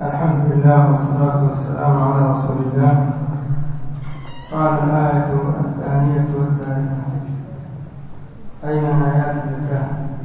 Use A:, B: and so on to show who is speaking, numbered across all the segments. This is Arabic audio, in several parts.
A: الحمد لله والصلاة والسلام على رسول الله. قال الآية الثانية والثالثة: أي من آيات الزكاة؟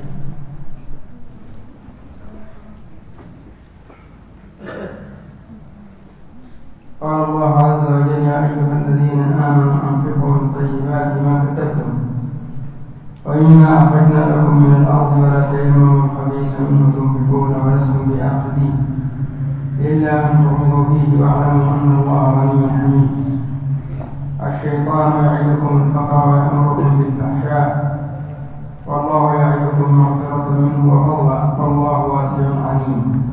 A: قال الله عز وجل: يا أيها الذين آمنوا أنفقوا من طيبات ما كسبتم ومما أخرجنا لكم من الأرض ولا تيمموا الخبيث منه تنفقون ولستم بآخذيه إلا أن تغمضوا فيه واعلموا أن الله غني حميد. الشيطان يعدكم الفقر ويأمركم بالفحشاء والله يعدكم مغفرة منه وفضلا والله واسع عليم.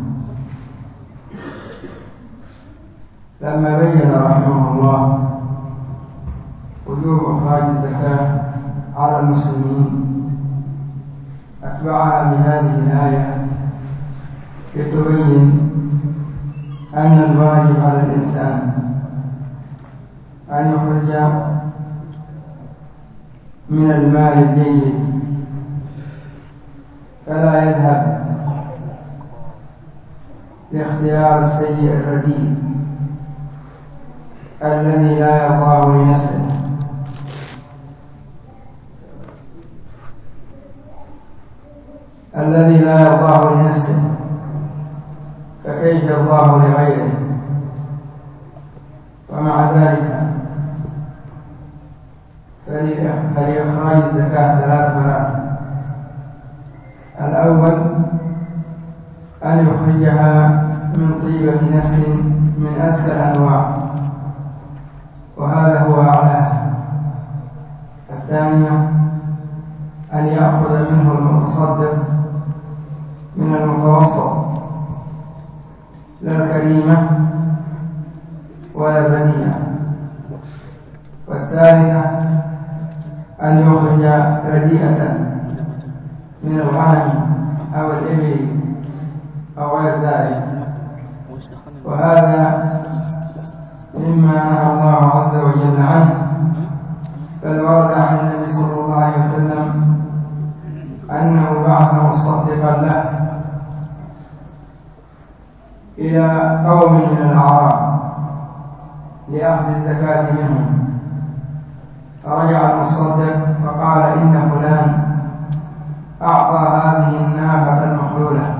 A: لما بين رحمه الله وجوب إخراج الزكاة على المسلمين أتبعها بهذه الآية لتبين أن الواجب على الإنسان أن يخرج من المال الجيد، فلا يذهب لاختيار السيء الرديء الذي لا يرضاه لنفسه، فكيف يرضاه لغيره؟ ومع ذلك فلإخراج الزكاة 3 مراتب. الأول أن يخرجها من طيبة نفس من أزكى الأنواع وهذا هو أعلاها. الثانية أن يأخذ منه المتصدق من المتوسط لا الكريمة ولا الرديئة. والثالثة أن يخرج رديئة من الغنم أو الإبل أو غير ذلك، وهذا مما نهى الله عز وجل عنه، بل ورد عن النبي صلى الله عليه وسلم أنه بعث مصدقا له إلى قوم من الأعراب لأخذ الزكاة منهم، فرجع المصدق فقال: إن فلان أعطى هذه الناقة المخلولة.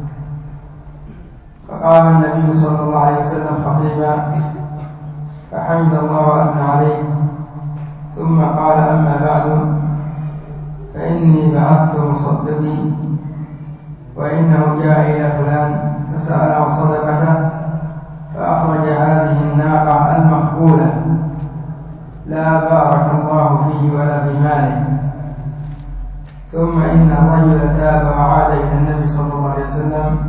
A: فقام النبي صلى الله عليه وسلم خطيبا فحمد الله وأثنى عليه، ثم قال: أما بعد، فإني بعثت مصدقي وإنه جاء إلى فلان فسأله صدقته فأخرج هذه الناقة المخبولة لا بارك الله فيه ولا في ماله. ثم إن الرجل تاب وعاد إلى النبي صلى الله عليه وسلم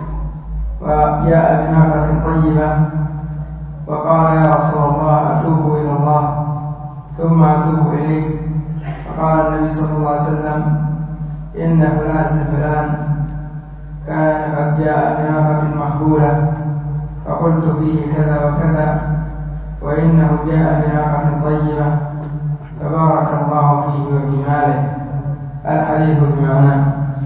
A: وجاء بناقة طيبة وقال: يا رسول الله، أتوب إلى الله ثم أتوب إليك. فقال النبي صلى الله عليه وسلم: إن فلان بن فلان كان قد جاء بناقة مخبولة فقلت فيه كذا وكذا، وإنه جاء بناقة طيبة فبارك الله فيه وفي ماله. الحديث بمعناه.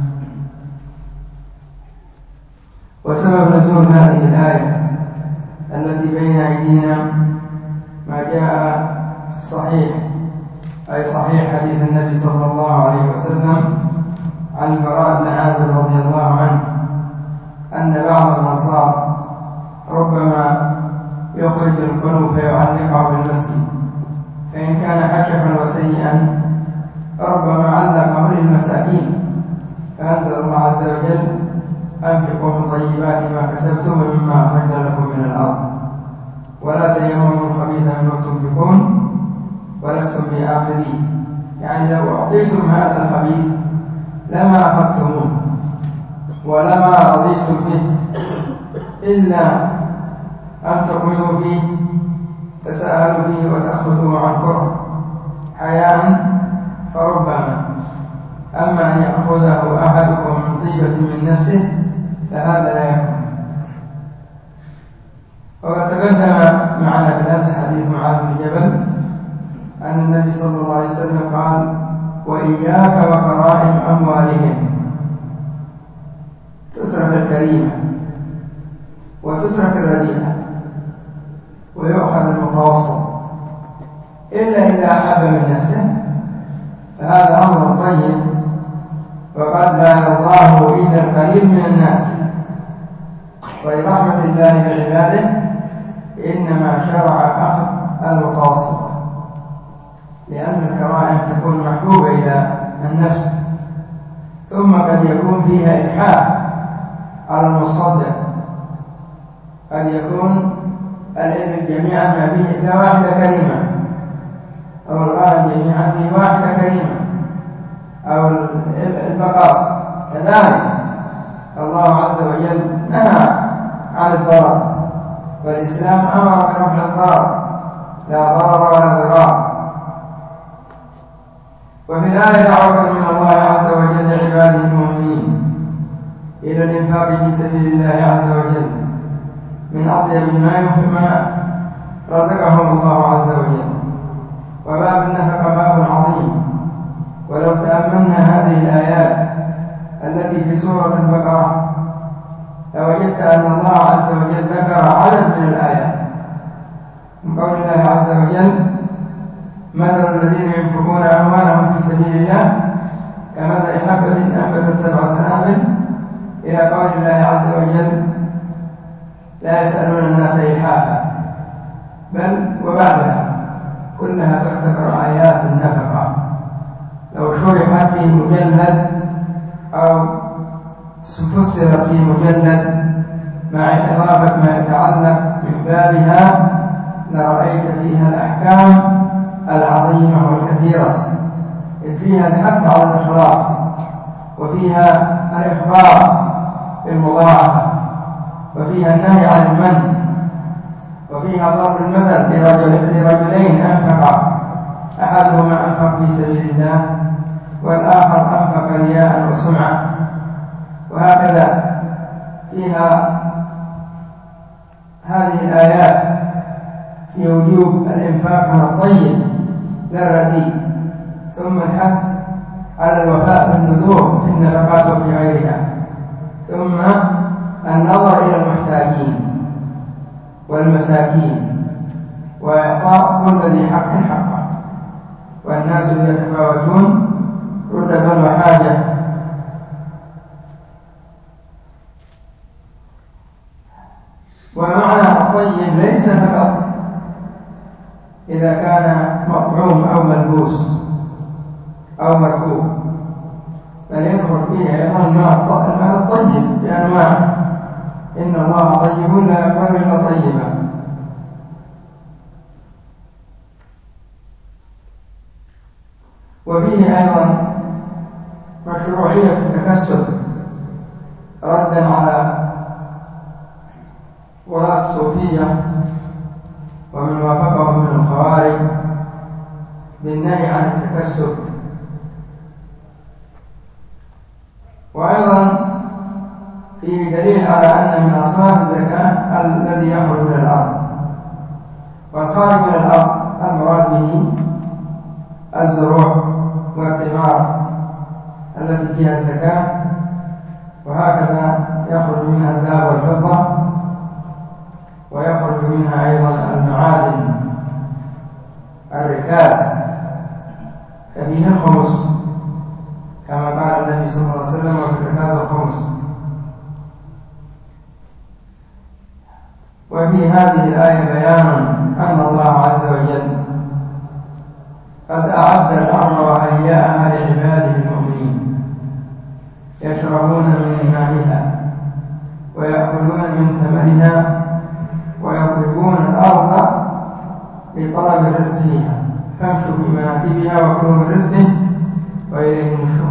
A: وسبب نزول هذه الآية التي بين أيدينا ما جاء في الصحيح، أي صحيح حديث النبي صلى الله عليه وسلم عن البراء بن عازب رضي الله عنه أن بعض الأنصار ربما يخرج القنو فيعلقه بالمسجد، فإن كان حشفا وسيئا ربما علقه للمساكين، فأنزل الله عز وجل: أنفقوا من طيبات ما كسبتم ومما أخرجنا لكم من الأرض ولا تيمموا الخبيث منه تنفقون ولستم بآخذيه. يعني لو أعطيتم هذا الخبيث لما أخذتموه ولما رضيتم به إلا أن تقمضوا فيه، تساهلوا فيه وتأخذوا عن كره حياء فربما. أما أن يأخذه أحدكم من طيبة من نفسه فهذا لا يكون. وقد تقدم معنا بالأمس حديث معاذ بن جبل أن النبي صلى الله عليه وسلم قال: وإياك وكرائم أموالهم، تترك الكريمة وتترك الرديئة ويؤخذ المتوسط، إلا إذا أحب من نفسه فهذا أمر طيب، وقد لا يرضاه إلا القليل من الناس. ولرحمة الله بعباده إنما شرع أخذ المتوسطة، لأن الكرائم تكون محبوبة إلى النفس، ثم قد يكون فيها إلحاح على المصدق، قد يكون الإبل جميعا ما فيه إلا واحدة كريمة، أو الغنم جميعا فيه واحدة كريمة، أو البقر كذلك. الله عز وجل نهى عن الضرر، والإسلام أمر برفع الضرر، لا ضرر ولا ضرار. وفي الآية دعوة من الله عز وجل لعباده المؤمنين إلى الإنفاق في سبيل الله عز وجل من أطيب ما رزقهم الله عز وجل. وباب النفقة باب عظيم، ولو تأملنا هذه الآيات التي في سورة البقرة لوجدت أن الله عز وجل ذكر عدد من الآيات، من قول الله عز وجل: مثل الذين ينفقون أموالهم في سبيل الله كمثل حبة أنبتت 7 سنابل، إلى قول الله عز وجل: لا يسألون الناس إلحافا. بل وبعدها كلها تعتبر آيات النفقة، لو شرحت في مجلد أو فسرت في مجلد مع إضافة ما يتعلق من بابها لرأيت فيها الأحكام العظيمة والكثيرة، إذ فيها الحث على الإخلاص، وفيها الإخبار بالمضاعفة، وفيها النهي عن المن، وفيها ضرب المثل لرجلين أنفقا، أحدهما أنفق في سبيل الله والآخر أنفق رياء وسمعة. وهكذا فيها هذه الآيات في وجوب الإنفاق من الطيب لا الرديء، ثم الحث على الوفاء بالنذور في النفقات وفي غيرها، ثم النظر إلى المحتاجين والمساكين وإعطاء كل ذي حق حقه. والناس يتفاوتون رتبا وحاجة. ومعنى الطيب ليس فقط إذا كان مطعوم أو ملبوس أو مركوب، بل يدخل فيه أيضا المال الطيب بأنواعه. إن الله طيب لا يقبل إلا طيبا. وفيه أيضا مشروعية التكسب ردا على ولاة الصوفية ومن وافقهم من الخوارج بالنهي عن التكسب. وأيضا فيه دليل على أن من أصناف الزكاة الذي يخرج من الأرض، والخارج من الأرض المراد به الزروع والثمار التي فيها الزكاة، وهكذا يخرج منها الذهب والفضة، ويخرج منها أيضا المعادن الركاز، ففيه الخمس كما قال النبي صلى الله عليه وسلم: وفي الركاز الخمس. وفي هذه الآية بيان أن الله عز وجل قد أعد الأرض وهيأها لعباده المؤمنين يشربون من مائها ويأكلون من ثمرها ويضربون الأرض لطلب الرزق فيها، فامشوا في مناكبها وكلوا من رزقه وإليه النشور.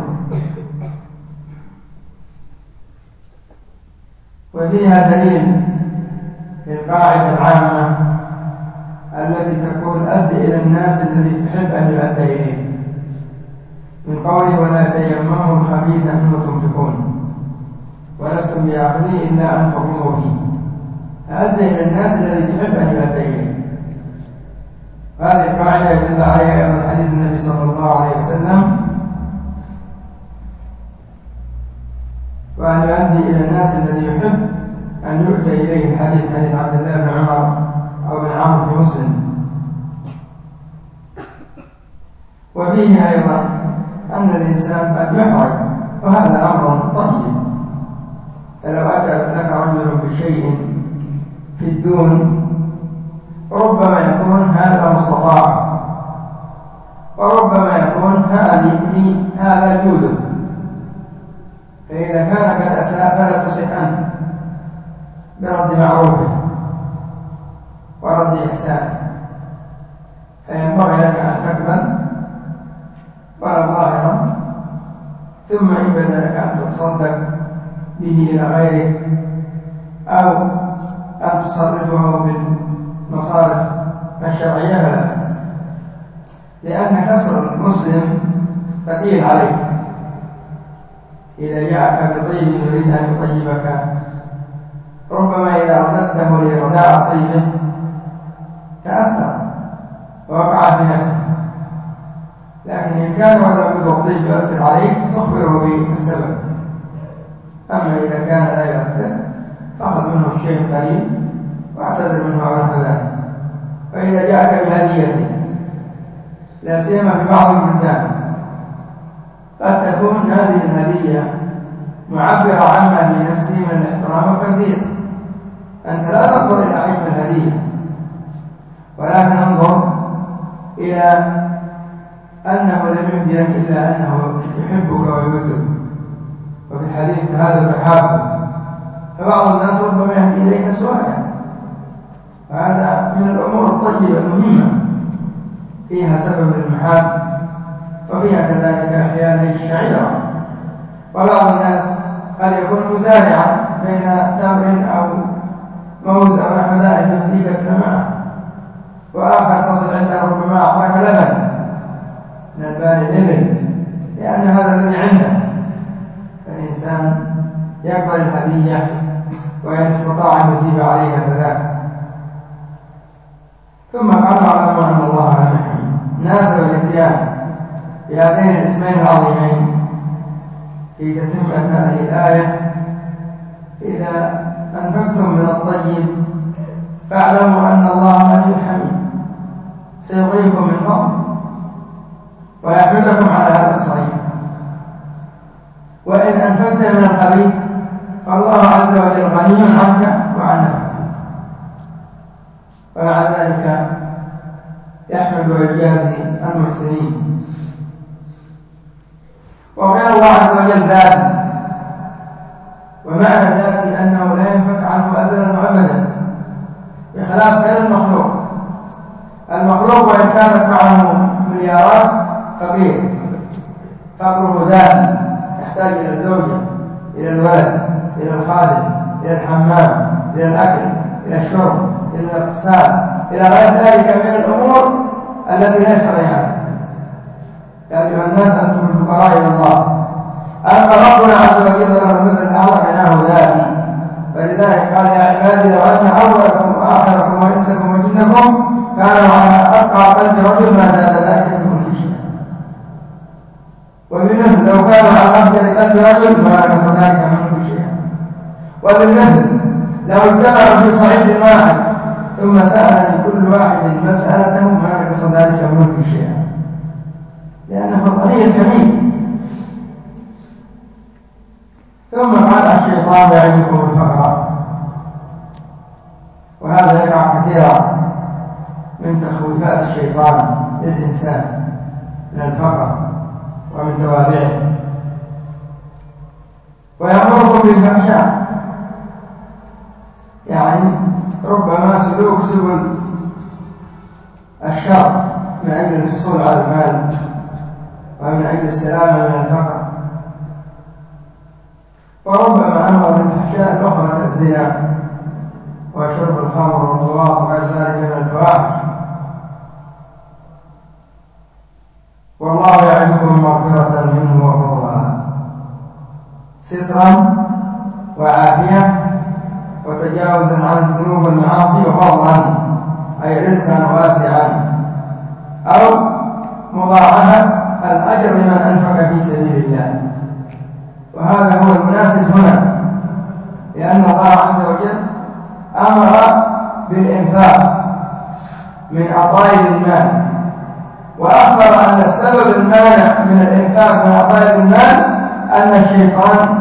A: وفيها دليل في القاعدة العامة التي تقول: أد إلى الناس الذي تحب أن يؤدى إليه، من قوله: ولا تيمموا الخبيث منه تنفقون ولستم بآخذه إلا أن تغمضوا فيه. أد إلى الناس الذي تحب أن يؤدى إليه. هذه القاعدة يدل عليها أيضا حديث النبي صلى الله عليه وسلم: وأن يؤدي إلى الناس الذي يحب أن يؤتى إليه الحديث عن عبد الله بن عمر أو بن عمرو في مسلم. وفيه أيضا أن الإنسان قد يحرج، وهذا أمر طيب. فلو أتى لك رجل بشيء في الدون ربما يكون هذا مستطاع، وربما يكون هذا جوده، فإذا كان قد أساء فلا تسئ عنه برد معروفه ورد إحسانه، فينبغي لك أن تقبل ولا ظاهرا، ثم إن بدا لك أن تتصدق به إلى غيرك أو أن تصرفه بالمصارف الشرعية فلا بأس، لأن كسر المسلم ثقيل عليه. إذا جاءك بطيب يريد أن يطيبك ربما إذا رددته لرداء طيبه تأثر ووقع في نفسه، لكن إن كان ولا بد الطيب يؤثر عليك تخبره بالسبب. أما إذا كان لا يؤثر فأخذ منه الشيء القليل واعتذر منه ونحو ذلك. وإذا جاءك بهدية لا سيما في بعض البلدان قد تكون هذه الهدية معبرة عما في نفسه من الاحترام والتقدير، أنت لا تنظر إلى حجم الهدية ولكن انظر إلى أنه لم يهدي لك إلا أنه يحبك ويودك، وفي الحديث هذا تحابه، فبعض الناس ربما يهدي إليك سؤالا، فهذا من الأمور الطيبة المهمة فيها سبب المحاب، وفيها كذلك أحيانا الشعيرة. وبعض الناس قد يكون مزارعا بين تمر أو موز أو نحو ذلك يهديك ابن معه، وآخر تصل عنده ربما أعطاك لبن من ألبان الإبل لأن هذا الذي عنده. فالإنسان يقبل الهدية وإن استطاع أن يثيب عليها فذاك. ثم قالوا اعلموا أن الله غني حميد. ناسب الاتيان بهذين الاسمين العظيمين في تتمة هذه الآية: إذا أنفقتم من الطيب فاعلموا أن الله غني حميد سيغنيكم من فضله ويحمدكم على هذا الصعيد. وإن أنفقت من الخبيث فالله عز وجل غني عنك وعن نفسك، ومع ذلك يحمد ويجازي المحسنين. وغير الله عز وجل ذاتي، ومعنى ذاتي أنه لا ينفك عنه أزلا وأبدا، بخلاف غير المخلوق. المخلوق وإن كانت معه مليارات فقير، فقره ذاتي، يحتاج إلى الزوجة، إلى الولد، إلى الخادم، إلى الحمام، إلى الأكل، إلى الشرب، إلى الاغتسال، إلى غير ذلك من الأمور التي ليس غيرها. يا أيها الناس أنتم الفقراء إلى الله. أما ربنا عز وجل له المثل الأعلى غناه ذاتي، فلذلك قال: يا عبادي لو أن أولكم وآخركم وإنسكم وجنكم كانوا على أثقل قلب رجل ما زاد ذلك بملك شيئا. وبالمثل لو كانوا على أفجر قلب رجل ما نقص ذلك من ملك شيئا. وبالمثل لو اجتمعوا في صعيد واحد ثم سأل لكل واحد مسألته ما نقص ذلك من ملك شيئا، لأنه الغني الحميد. ثم قال: الشيطان يعدكم الفقر. وهذا يقع كثيرا من تخويفات الشيطان للإنسان من الفقر ومن توابعه، ويأمركم بالفحشاء، يعني ربما سلوك سبل الشر من أجل الحصول على المال ومن أجل السلامة من الفقر. وربما أمر بالفحشاء الأخرى كالزنا وشرب الخمر واللواط وغير ذلك من الفواحش. والله يعدكم مغفرة منه وفضلا، سترا وعافية وتجاوزا عن الذنوب والمعاصي، وفضلا أي رزقا واسعا، أو مضاعفة الأجر لمن أنفق في سبيل الله. وهذا هو المناسب هنا، لأن الله عز وجل أمر بالإنفاق من عطايا المال، وأخبر أن السبب المانع من الإنفاق من عطايا المال أن الشيطان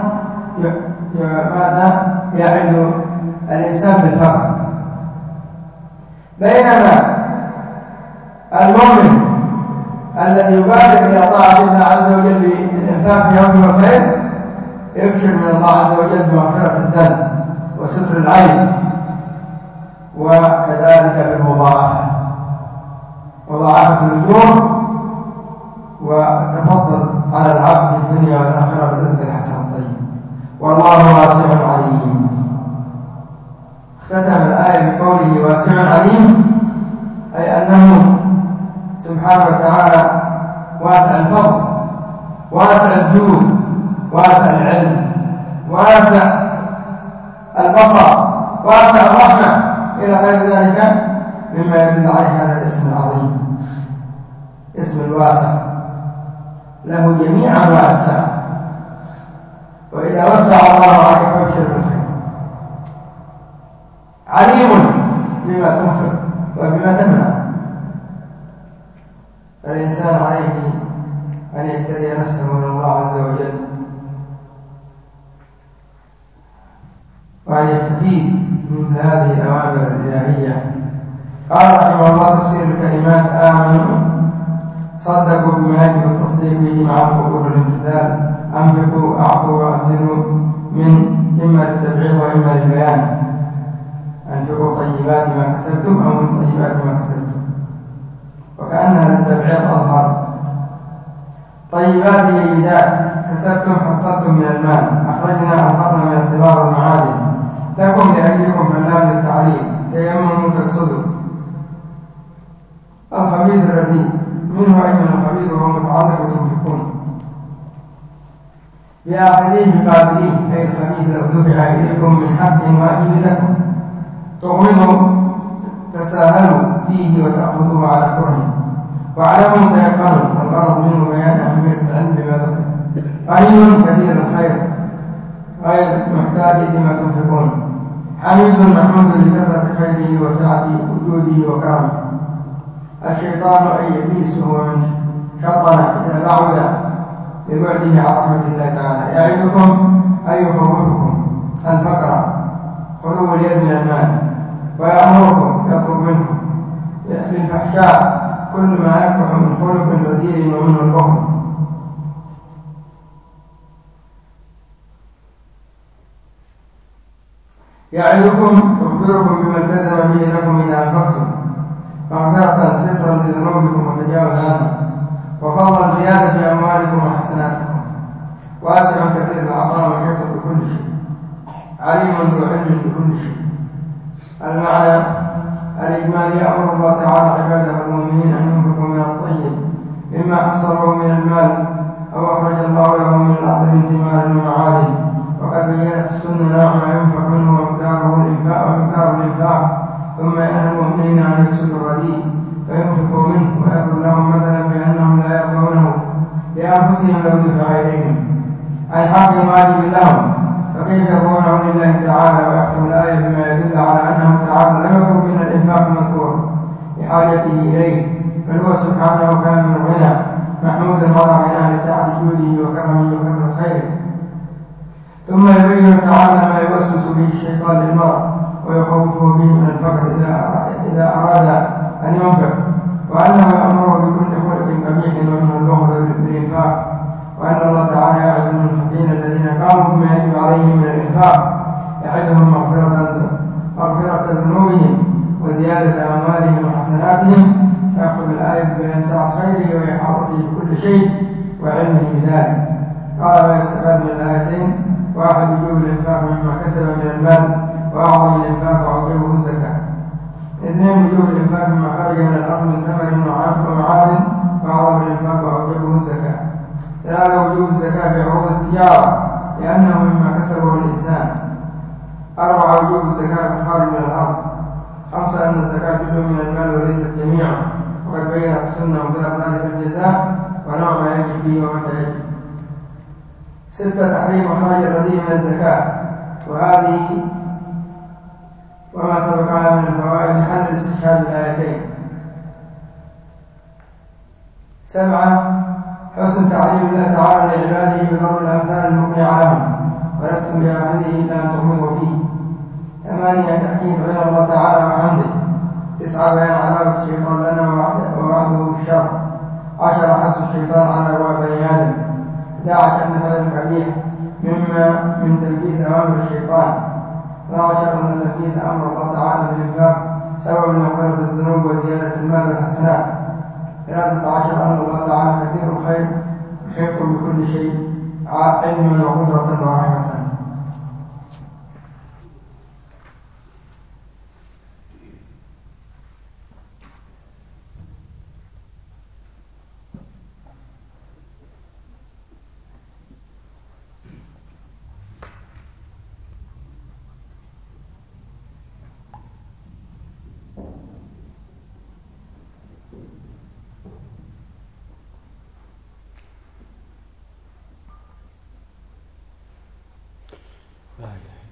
A: ماذا يعد الإنسان بالفقر، بينما المؤمن الذي يبادر إلى طاعة الله عز وجل بالإنفاق في يوم الخير يبشر من الله عز وجل بمغفرة الذنب وستر العيب، وكذلك بالمضاعفة، مضاعفة الأجور والتفضل على العبد في الدنيا والآخرة بالرزق الحسن الطيب، والله واسع عليم. اختتم الآية بقوله واسع عليم، أي أنه سبحانه وتعالى واسع الفضل، واسع الجود، واسع العلم، واسع البصر، واسع الرحمة، إلى غير ذلك مما يدل عليه هذا الاسم العظيم، اسم الواسع، له جميع أنواع السعة، وإذا وسع الله عليك فابشر بالخير. عليم بما تنفق وبما تمنع، فالإنسان عليه أن يستري نفسه من الله عز وجل، وأن يستفيد من هذه الأوامر الإلهية. قال رحمه الله تفسير الكلمات آمنوا صدقوا بما يجب التصديق به مع القبول والامتثال، أنفقوا أعطوا وأبذلوا من إما للتبعيض وإما للبيان، أنفقوا طيبات ما كسبتم أو من طيبات ما كسبتم، وكأنها للتبعيض أظهر. طيبات جيدات كسبتم حصلتم من المال، أخرجنا أنفقنا من الثمار والمعادن، لكم لأجلكم فاللام للتعليم، تيمموا تقصدوا. الخبيث الرديء منه أي من الخبيث وهو متعلق وتنفقون بآخذيه بقابليه، أي الخبيث لو دفع إليكم من حق واجب لكم تغمضوا تساهلوا فيه وتأخذوه على كره، واعلموا تيقنوا الغرض منه بيان أهمية العلم بما ذكر. قليل كثير الخير غير محتاج لما تنفقون، حميد محمود لكثرة خيره وسعة وجوده وكرمه. الشيطان أي إبليس هو من شطن إلى بعد ببعده عن رحمة الله تعالى، يعدكم أي يخوفكم الفقر خلو اليد من المال، ويأمركم يطلب منكم بالفحشاء كل ما يقبح من خلق بديل ومنه البخل. يعدكم يخبركم بما التزم به لكم إذا أنفقتم، مغفرة سترا لذنوبكم وتجاوز عنها، وفضلا زيادة في أموالكم وحسناتكم. واسع كثير العطاء محيط بكل شيء، عليم ذو علم بكل شيء. المعنى الإجمالي يأمر الله تعالى عباده المؤمنين أن ينفقوا من الطيب مما حصلوه من المال أو أخرج الله له من الأرض من ثمار ومعادن، وقد بينت السنة نوع ما ينفق منه ومقدار الإنفاق، ثم ينهى المؤمنين أن يفسدوا الرديء فينفقوا منه، ويضرب لهم مثلا بأنهم لا يرضونه لأنفسهم لو دفع إليهم عن حق واجب لهم، فكيف يرضونه لله تعالى؟ ويختم الآية بما يدل على أنه تعالى لم يطلب من الإنفاق المذكور لحاجته إليه، بل هو سبحانه كامل الغنى محمود على غناه لسعة جوده وكرمه وكثرة خيره. ثم يبين تعالى ما يوسوس به الشيطان للمرء ويخوفه به من الفقر إذا أراد أن ينفق، وأنه يأمره بكل خلق قبيح ومنه البخل بالإنفاق، وأن الله تعالى يعد المنفقين الذين قاموا بما يجب عليهم من الإنفاق، يعدهم مغفرة ذنوبهم وزيادة أموالهم وحسناتهم، فيختم الآية بأن سعة خيره وإحاطته بكل شيء وعلمه بذلك. قال ما يستفاد من الآيتين: واحد وجوب الإنفاق مما كسب من المال وأعظم الإنفاق وأوجبه الزكاة. اثنين وجوب الإنفاق مما خرج من الأرض من ثمر ومعادن وأعظم الإنفاق وأوجبه الزكاة. ثلاثة وجوب الزكاة في عروض التجارة لأنه مما كسبه الإنسان. أربعة وجوب الزكاة في الخارج من الأرض. خمسة أن الزكاة جزء من المال وليست جميعا، وقد بينت السنة مقدار ذلك الجزاء ونوع ما يجب فيه ومتى يجب. ستة تحريم إخراج الرديء من الزكاة وهذه وما سبقها من الفوائد حل الاستشهاد بالآيتين. 7. حسن تعليم الله تعالى لعباده بضرب الأمثال المقنعة لهم ولستم بآخذه إلا أن تغمضوا فيه. 8. تأكيد غنى الله تعالى وحمده. 9. بيان عداوة الشيطان لنا ووعده بالشر. 10. حث الشيطان على أبواب بني آدم. 11. أن فعل القبيح مما من تنفيذ أوامر الشيطان. 12. أن تنفيذ أمر الله تعالى بالإنفاق سبب لمغفرة الذنوب وزيادة المال والحسنات. 13. أن الله تعالى كثير الخير محيط بكل شيء علما وقدرة ورحمة.
B: لا إله